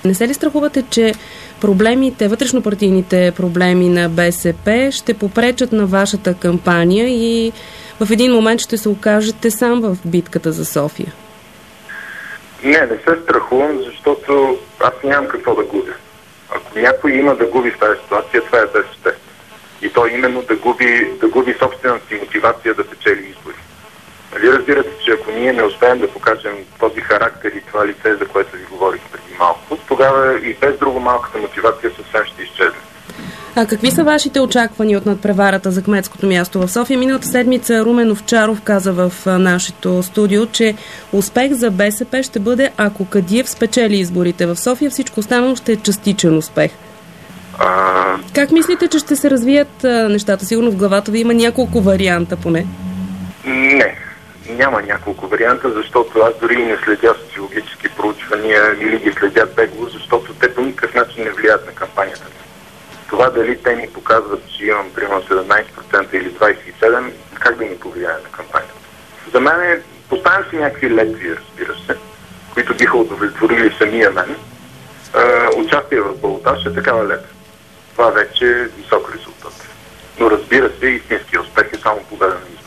Не се ли страхувате, че проблемите, вътрешнопартийните проблеми на БСП ще попречат на вашата кампания и в един момент ще се окажете сам в битката за София? Не се страхувам, защото аз нямам какво да губя. Ако някой има да губи в тази ситуация, това е БСП. И то именно да губи собствената си мотивация да печели избори. Нали разбирате, че ако ние не успеем да покажем този характер и това лице, за което ви говорих преди малко, тогава и без друго малката мотивация съвсем ще изчезне. А какви са вашите очаквания от надпреварата за кметското място в София? Миналата седмица Румен Овчаров каза в нашето студио, че успех за БСП ще бъде, ако Кадиев спечели изборите в София, всичко останало ще е частичен успех. Как мислите, че ще се развият нещата? Сигурно в главата ви има няколко варианта поне. Не, няма няколко варианта, защото аз дори и не следя социологически проучвания или ги следя бегло, защото те по никакъв начин не влияят на кампанията. Това дали те ни показват, че имам примерно 17% или 27%, как да ни повлияе на кампанията? За мен поставям си някакви летви, разбира се, които биха удовлетворили самия мен. Участие в балотаж е такава летва. Това вече е висок резултат. Но разбира се, истински успех е само победа на